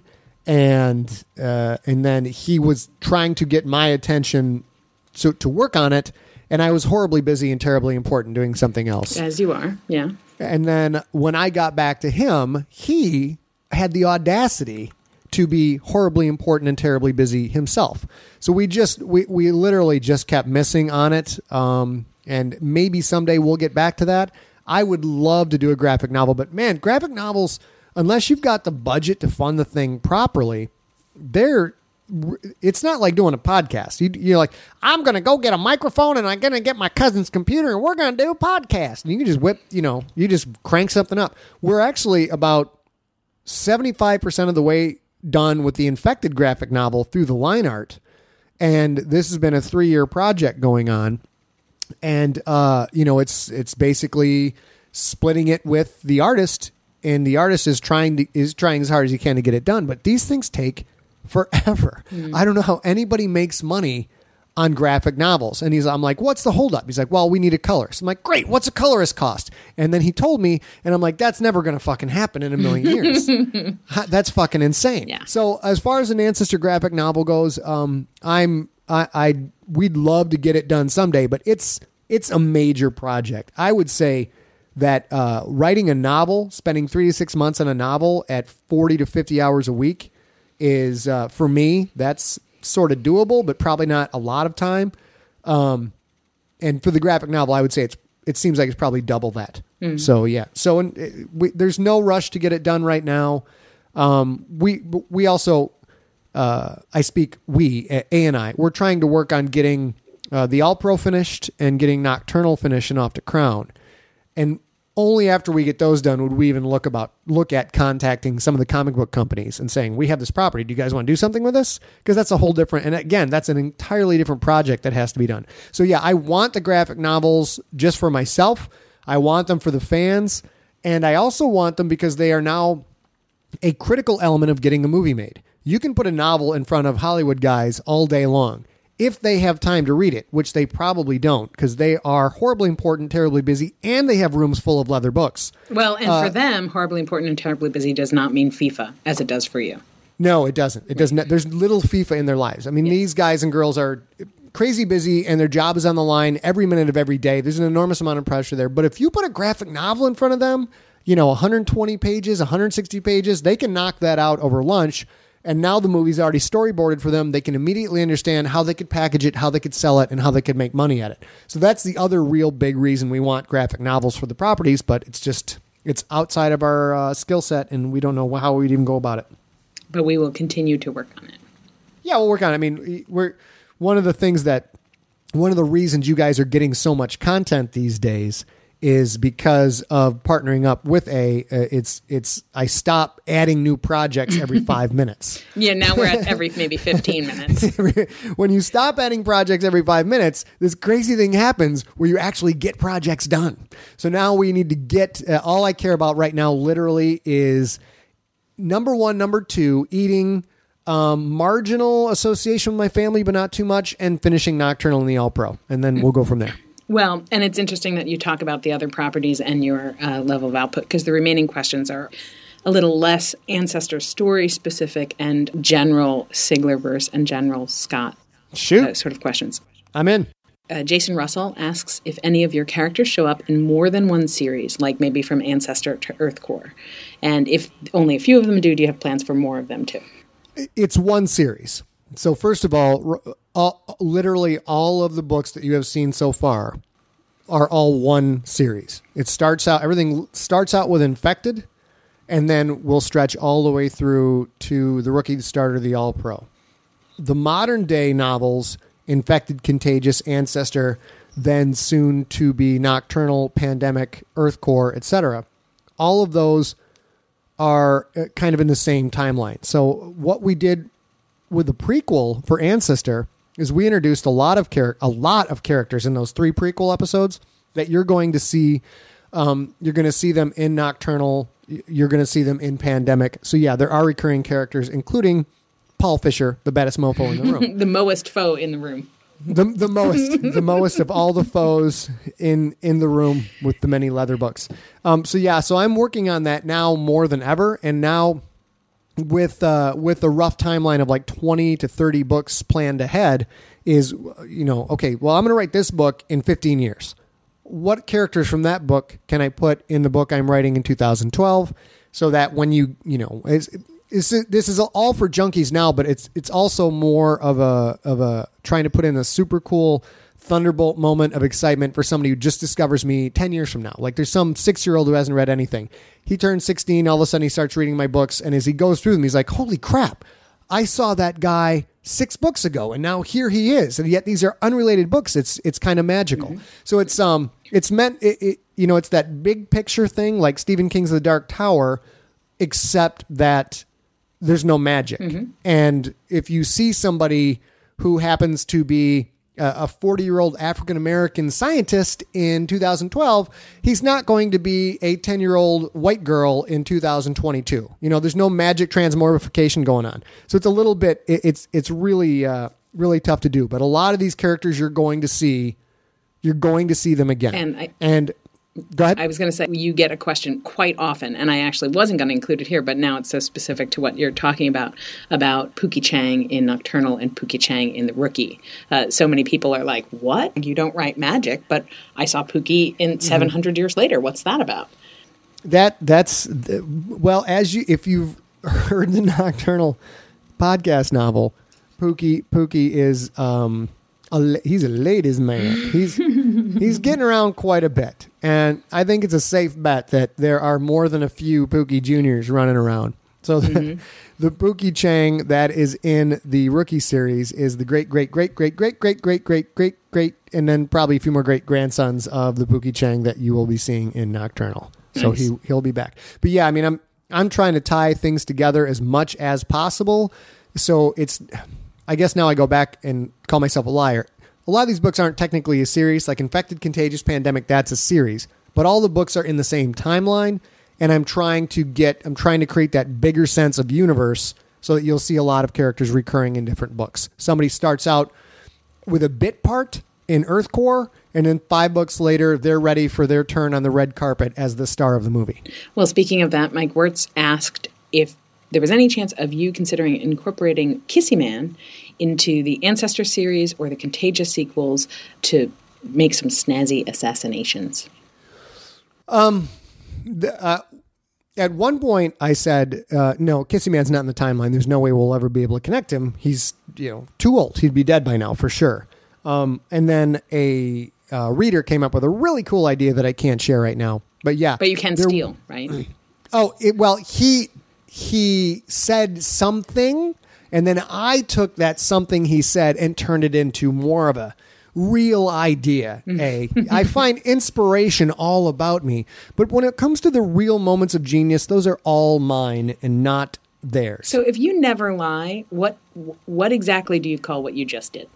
and then he was trying to get my attention to work on it. and I was horribly busy and terribly important doing something else. As you are, yeah. And then when I got back to him, he had the audacity to be horribly important and terribly busy himself. So we literally just kept missing on it. And maybe someday we'll get back to that. I would love to do a graphic novel, but man, graphic novels, unless you've got the budget to fund the thing properly, it's not like doing a podcast. You're like, I'm going to go get a microphone and I'm going to get my cousin's computer and we're going to do a podcast. And you can just you just crank something up. We're actually about 75% of the way done with the Infected graphic novel through the line art. And this has been a 3-year project going on. And, it's basically splitting it with the artist, and the artist is trying as hard as he can to get it done. But these things take forever. I don't know how anybody makes money on graphic novels. And I'm like, what's the holdup? He's like, well, we need a colorist. I'm like, great. What's a colorist cost? And then he told me, and I'm like, that's never going to fucking happen in a million years. That's fucking insane. Yeah. So as far as an Ancestor graphic novel goes, we'd love to get it done someday, but it's a major project. I would say that writing a novel, spending 3 to 6 months on a novel at 40 to 50 hours a week is, for me, that's sort of doable, but probably not a lot of time. And for the graphic novel, I would say it seems like it's probably double that. So yeah. So there's no rush to get it done right now. We also, A and I, we're trying to work on getting the All Pro finished and getting Nocturnal finished and off to Crown. And only after we get those done would we even look at contacting some of the comic book companies and saying, we have this property. Do you guys want to do something with this? Because that's a whole different, and again, that's an entirely different project that has to be done. So yeah, I want the graphic novels just for myself. I want them for the fans. And I also want them because they are now a critical element of getting a movie made. You can put a novel in front of Hollywood guys all day long if they have time to read it, which they probably don't because they are horribly important, terribly busy, and they have rooms full of leather books. Well, and for them, horribly important and terribly busy does not mean FIFA, as it does for you. No, it doesn't. It doesn't. There's little FIFA in their lives. I mean, These guys and girls are crazy busy, and their job is on the line every minute of every day. There's an enormous amount of pressure there. But if you put a graphic novel in front of them, 120 pages, 160 pages, they can knock that out over lunch. And now the movie's already storyboarded for them. They can immediately understand how they could package it, how they could sell it, and how they could make money at it. So that's the other real big reason we want graphic novels for the properties, but it's outside of our skill set, and we don't know how we'd even go about it. But we will continue to work on it. Yeah, we'll work on it. I mean, one of the reasons you guys are getting so much content these days is because of partnering up with I stop adding new projects every 5 minutes. Yeah, now we're at every maybe 15 minutes. When you stop adding projects every 5 minutes, this crazy thing happens where you actually get projects done. So now we need to get, all I care about right now literally is number 1, number 2, eating marginal association with my family, but not too much, and finishing Nocturnal in the All Pro. And then we'll go from there. Well, and it's interesting that you talk about the other properties and your level of output, because the remaining questions are a little less Ancestor story specific and general Siglerverse and general Scott sort of questions. I'm in. Jason Russell asks if any of your characters show up in more than one series, like maybe from Ancestor to Earthcore. And if only a few of them do you have plans for more of them too? It's one series. So first of all, literally all of the books that you have seen so far are all one series. Everything starts out with Infected, and then we'll stretch all the way through to the Rookie, the Starter, the All Pro. The modern day novels, Infected, Contagious, Ancestor, then soon to be Nocturnal, Pandemic, Earthcore, etc. All of those are kind of in the same timeline. So what we did with the prequel for Ancestor is we introduced a lot of characters in those 3 prequel episodes that you're going to see. You're going to see them in Nocturnal. You're going to see them in Pandemic. So yeah, there are recurring characters, including Paul Fisher, the baddest mofo in the room. The moest foe in the room. The moest of all the foes in the room with the many leather books. So I'm working on that now more than ever, and now with a rough timeline of like 20 to 30 books planned ahead, is, okay, well, I'm going to write this book in 15 years. What characters from that book can I put in the book I'm writing in 2012 so that when this is all for junkies now, but it's also more of a trying to put in a super cool thunderbolt moment of excitement for somebody who just discovers me 10 years from now. Like there's some 6-year-old who hasn't read anything. He turns 16, all of a sudden he starts reading my books, and as he goes through them, he's like, holy crap, I saw that guy 6 books ago, and now here he is. And yet these are unrelated books. It's kind of magical. Mm-hmm. So it's meant, it's that big picture thing like Stephen King's The Dark Tower, except that there's no magic. Mm-hmm. And if you see somebody who happens to be a 40-year-old African-American scientist in 2012, he's not going to be a 10-year-old white girl in 2022. There's no magic transmorphification going on. So it's a little bit, it's really, really tough to do. But a lot of these characters you're going to see them again. And go ahead. I was going to say, you get a question quite often, and I actually wasn't going to include it here, but now it's so specific to what you're talking about Pookie Chang in Nocturnal and Pookie Chang in The Rookie. So many people are like, what? You don't write magic, but I saw Pookie in 700 years later. What's that about? If you've heard the Nocturnal podcast novel, Pookie is, he's a ladies' man. He's getting around quite a bit. And I think it's a safe bet that there are more than a few Pookie Juniors running around. So the Pookie Chang that is in the Rookie series is the great, and then probably a few more great grandsons of the Pookie Chang that you will be seeing in Nocturnal. So nice. He'll be back. But yeah, I mean, I'm trying to tie things together as much as possible. So I guess now I go back and call myself a liar. A lot of these books aren't technically a series, like Infected, Contagious, Pandemic, that's a series. But all the books are in the same timeline, and I'm trying to create that bigger sense of universe so that you'll see a lot of characters recurring in different books. Somebody starts out with a bit part in Earth Corps, and then 5 books later, they're ready for their turn on the red carpet as the star of the movie. Well, speaking of that, Mike Wirtz asked if there was any chance of you considering incorporating Kissy Man into the Ancestor series or the Contagious sequels to make some snazzy assassinations. At one point I said, no, Kissy Man's not in the timeline. There's no way we'll ever be able to connect him. He's too old. He'd be dead by now for sure. And then a reader came up with a really cool idea that I can't share right now. But yeah. But you can steal, right? He said something, and then I took that something he said and turned it into more of a real idea. I find inspiration all about me, but when it comes to the real moments of genius, those are all mine and not theirs. So if you never lie, what exactly do you call what you just did?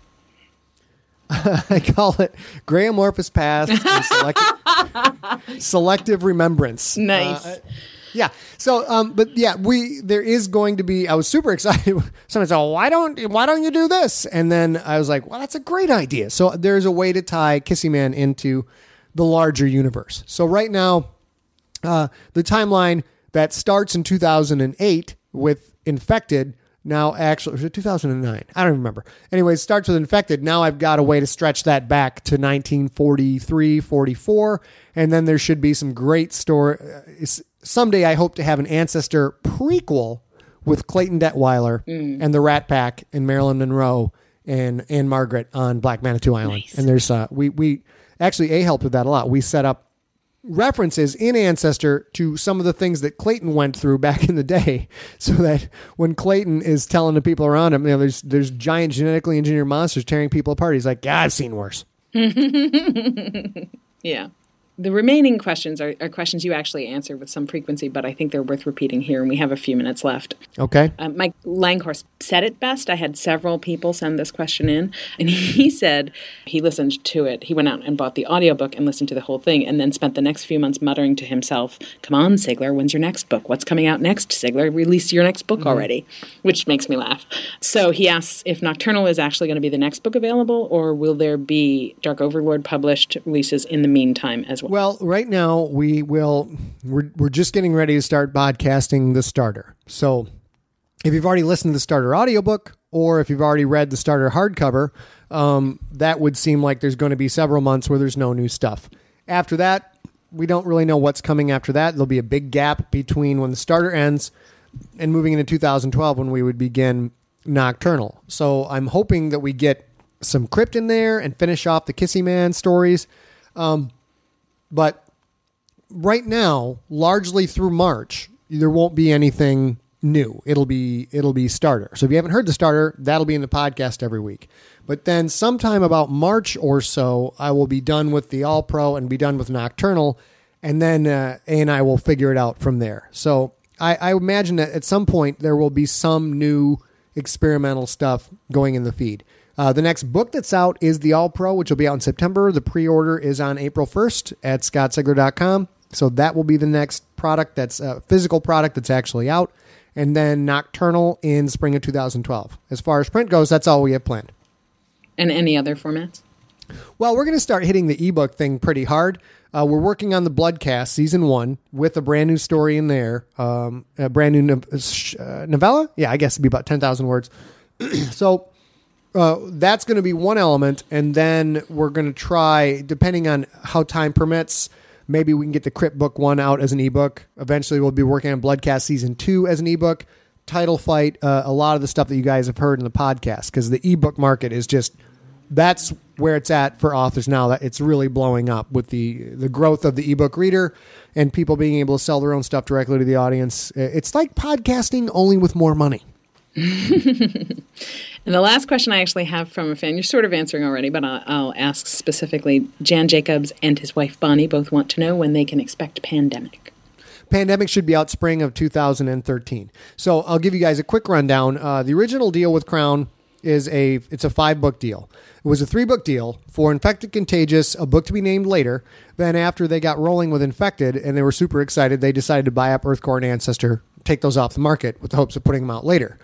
I call it Graham-Orphus past and selective remembrance. Nice. Yeah. So, but yeah, there is going to be, I was super excited. Someone said, why don't you do this? And then I was like, well, that's a great idea. So there's a way to tie Kissy Man into the larger universe. So right now, the timeline that starts in 2008 with Infected, now actually, was it 2009? I don't remember. Anyway, it starts with Infected. Now I've got a way to stretch that back to 1943, 44. And then there should be some great story. Someday I hope to have an Ancestor prequel with Clayton Detweiler and the Rat Pack and Marilyn Monroe and Anne Margaret on Black Manitou Island. Nice. And there's we actually A helped with that a lot. We set up references in Ancestor to some of the things that Clayton went through back in the day, so that when Clayton is telling the people around him, there's giant genetically engineered monsters tearing people apart, he's like, yeah, I've seen worse. Yeah. The remaining questions are questions you actually answer with some frequency, but I think they're worth repeating here, and we have a few minutes left. Okay. Mike Langhorst said it best. I had several people send this question in, and he said he listened to it. He went out and bought the audiobook and listened to the whole thing, and then spent the next few months muttering to himself, come on, Sigler, when's your next book? What's coming out next, Sigler? Release your next book already, which makes me laugh. So he asks if Nocturnal is actually going to be the next book available, or will there be Dark Overlord published releases in the meantime as well? Well, right now we're just getting ready to start podcasting The Starter. So if you've already listened to the Starter audiobook, or if you've already read the starter hardcover, that would seem like there's going to be several months where there's no new stuff. After that, we don't really know what's coming after that. There'll be a big gap between when the starter ends and moving into 2012 when we would begin Nocturnal. So I'm hoping that we get some Crypt in there and finish off the Kissy Man stories. But right now, largely through March, there won't be anything new. It'll be starter. So if you haven't heard the starter, that'll be in the podcast every week. But then sometime about March or so, I will be done with the All Pro and be done with Nocturnal, and then A and I will figure it out from there. So I imagine that at some point there will be some new experimental stuff going in the feed. The next book that's out is the All Pro, which will be out in September. The pre-order is on April 1st at scottsegler.com. So that will be the next product that's a physical product that's actually out. And then Nocturnal in spring of 2012. As far as print goes, that's all we have planned. And any other formats? Well, we're going to start hitting the ebook thing pretty hard. We're working on the Bloodcast Season 1 with a brand new story in there. A brand new novella? Yeah, I guess it'd be about 10,000 words. So that's going to be one element. And then we're going to try, depending on how time permits, maybe we can get the Crypt book 1 out as an ebook. Eventually, we'll be working on Bloodcast Season 2 as an ebook. Title Fight, a lot of the stuff that you guys have heard in the podcast, because the ebook market is just, that's where it's at for authors now. That it's really blowing up with the growth of the ebook reader and people being able to sell their own stuff directly to the audience. It's like podcasting, only with more money. And the last question I actually have from a fan, you're sort of answering already, but I'll ask specifically. Jan Jacobs and his wife Bonnie both want to know when they can expect Pandemic. Pandemic should be out spring of 2013. So I'll give you guys a quick rundown. The original deal with Crown is it's a 5-book deal. It was a 3-book deal for Infected Contagious, a book to be named later. Then after they got rolling with Infected and they were super excited, they decided to buy up Earthcore and Ancestor, take those off the market with the hopes of putting them out later.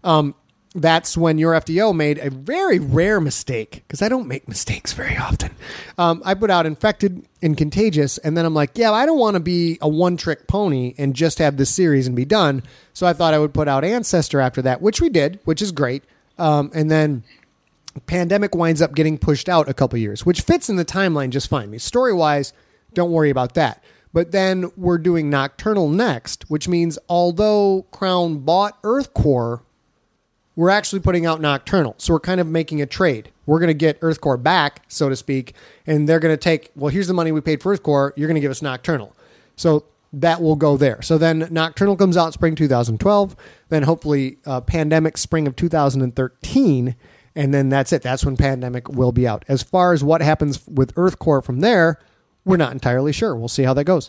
That's when Your FDO made a very rare mistake, because I don't make mistakes very often. I put out Infected and Contagious, and then I'm like, yeah, I don't want to be a one-trick pony and just have this series and be done. So I thought I would put out Ancestor after that, which we did, which is great. And then Pandemic winds up getting pushed out a couple years, which fits in the timeline just fine. Story-wise, don't worry about that. But then we're doing Nocturnal next, which means although Crown bought Earthcore, we're actually putting out Nocturnal. So we're kind of making a trade. We're going to get Earthcore back, so to speak, and they're going to take, well, here's the money we paid for Earthcore, you're going to give us Nocturnal. So that will go there. So then Nocturnal comes out spring 2012, then hopefully Pandemic spring of 2013, and then that's it. That's when Pandemic will be out. As far as what happens with Earthcore from there, we're not entirely sure. We'll see how that goes.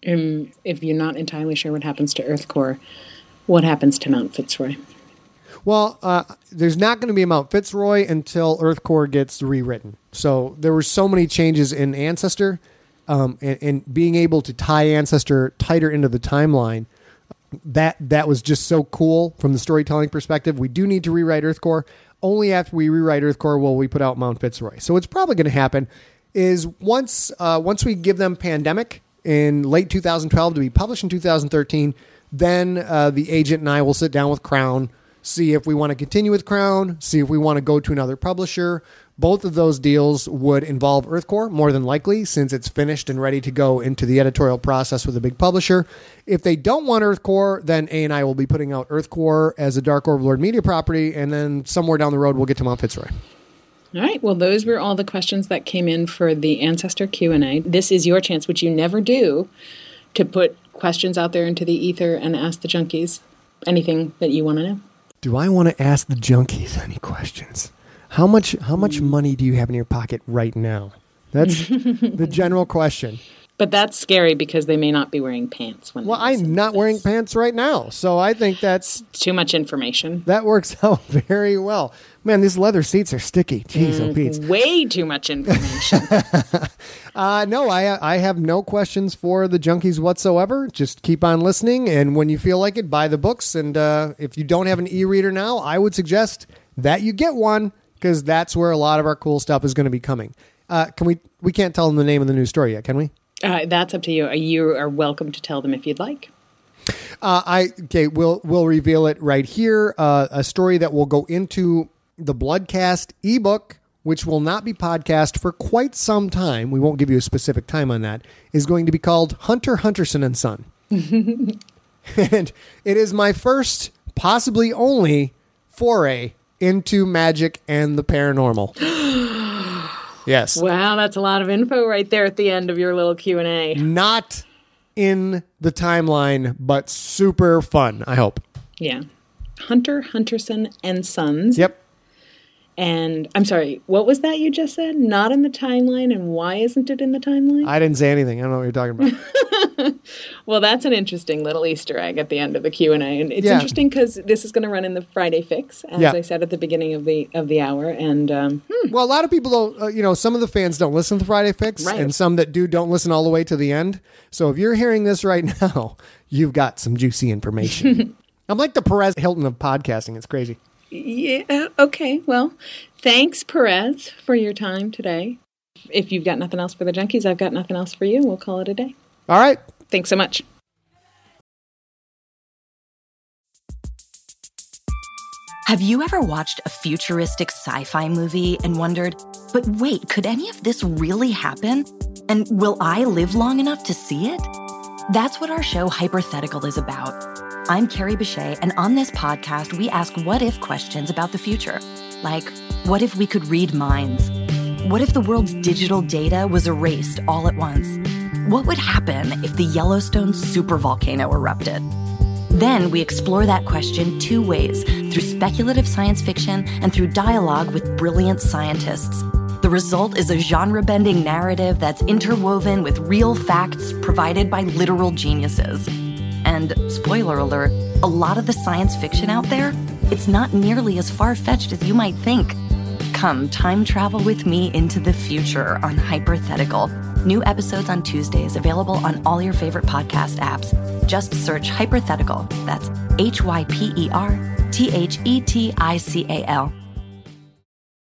If you're not entirely sure what happens to Earthcore, what happens to Mount Fitzroy? Well, there's not going to be a Mount Fitzroy until Earthcore gets rewritten. So there were so many changes in Ancestor, and being able to tie Ancestor tighter into the timeline, that was just so cool from the storytelling perspective. We do need to rewrite Earthcore. Only after we rewrite Earthcore will we put out Mount Fitzroy. So what's probably going to happen is once we give them Pandemic in late 2012 to be published in 2013, then the agent and I will sit down with Crown, see if we want to continue with Crown, see if we want to go to another publisher. Both of those deals would involve Earthcore, more than likely, since it's finished and ready to go into the editorial process with a big publisher. If they don't want Earthcore, then A and I will be putting out Earthcore as a Dark Overlord media property, and then somewhere down the road we'll get to Mount Fitzroy. All right. Well, those were all the questions that came in for the Ancestor Q&A. This is your chance, which you never do, to put questions out there into the ether and ask the junkies anything that you want to know. Do I want to ask the junkies any questions? How much money do you have in your pocket right now? That's the general question. But that's scary because they may not be wearing pants when. Well, I'm not wearing pants right now, so I think that's too much information. That works out very well. Man, these leather seats are sticky. Jeez, oh Pete. Way too much information. No, I have no questions for the junkies whatsoever. Just keep on listening, and when you feel like it, buy the books. And if you don't have an e-reader now, I would suggest that you get one, because that's where a lot of our cool stuff is going to be coming. We can't tell them the name of the new story yet, can we? That's up to you. You are welcome to tell them if you'd like. We'll reveal it right here. A story that will go into the Bloodcast ebook, which will not be podcast for quite some time. We won't give you a specific time on that. Is going to be called Hunter Hunterson and Son, and it is my first, possibly only, foray into magic and the paranormal. Yes. Wow, that's a lot of info right there at the end of your little Q&A. Not in the timeline, but super fun, I hope. Yeah. Hunter Hunterson and Sons. Yep. And I'm sorry, what was that you just said? Not in the timeline, and why isn't it in the timeline? I didn't say anything. I don't know what you're talking about. Well, that's an interesting little Easter egg at the end of the Q&A. And it's interesting because this is going to run in the Friday Fix, as I said at the beginning of the hour. And well, a lot of people don't, some of the fans don't listen to the Friday Fix, right. And some that don't listen all the way to the end. So if you're hearing this right now, you've got some juicy information. I'm like the Perez Hilton of podcasting. It's crazy. Yeah. Okay. Well, thanks, Perez, for your time today. If you've got nothing else for the junkies, I've got nothing else for you. We'll call it a day. All right. Thanks so much. Have you ever watched a futuristic sci-fi movie and wondered, but wait, could any of this really happen? And will I live long enough to see it? That's what our show Hypothetical is about. I'm Carrie Bechet, and on this podcast, we ask what-if questions about the future. Like, what if we could read minds? What if the world's digital data was erased all at once? What would happen if the Yellowstone supervolcano erupted? Then we explore that question two ways, through speculative science fiction and through dialogue with brilliant scientists. The result is a genre-bending narrative that's interwoven with real facts provided by literal geniuses. And, spoiler alert, a lot of the science fiction out there, it's not nearly as far-fetched as you might think. Come time travel with me into the future on Hypothetical. New episodes on Tuesdays, available on all your favorite podcast apps. Just search Hypothetical. That's Hyperthetical.